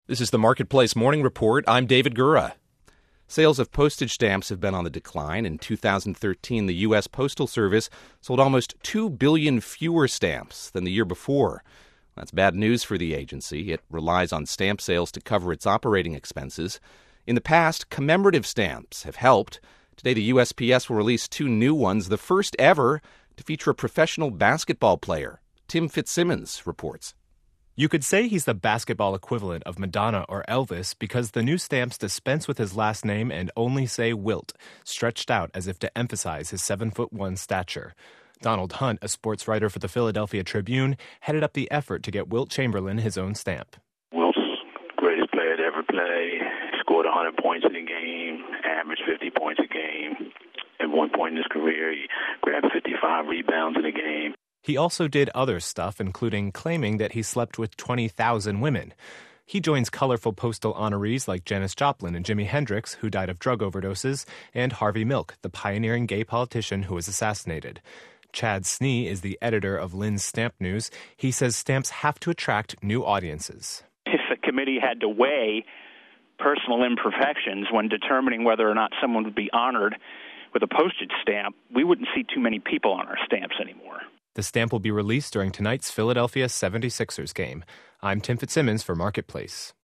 This is the Marketplace Morning Report. I'm David Gura. Sales of postage stamps have been on the decline. In 2013, the U.S. Postal Service sold almost 2 billion fewer stamps than the year before. That's bad news for the agency. It relies on stamp sales to cover its operating expenses. In the past, commemorative stamps have helped. Today, the USPS will release 2 new ones, the first ever to feature a professional basketball player. Tim Fitzsimmons reports. You could say he's the basketball equivalent of Madonna or Elvis because the new stamps dispense with his last name and only say Wilt, stretched out as if to emphasize his 7'1" stature. Donald Hunt, a sports writer for the Philadelphia Tribune, headed up the effort to get Wilt Chamberlain his own stamp. Wilt's greatest player to ever play. Scored 100 points in a game, averaged 50 points a game. At one point in his career, he grabbed 55 rebounds in a game. He also did other stuff, including claiming that he slept with 20,000 women. He joins colorful postal honorees like Janis Joplin and Jimi Hendrix, who died of drug overdoses, and Harvey Milk, the pioneering gay politician who was assassinated. Chad Snee is the editor of Lynn's Stamp News. He says stamps have to attract new audiences. If the committee had to weigh personal imperfections when determining whether or not someone would be honored with a postage stamp, we wouldn't see too many people on our stamps anymore. The stamp will be released during tonight's Philadelphia 76ers game. I'm Tim Fitzsimmons for Marketplace.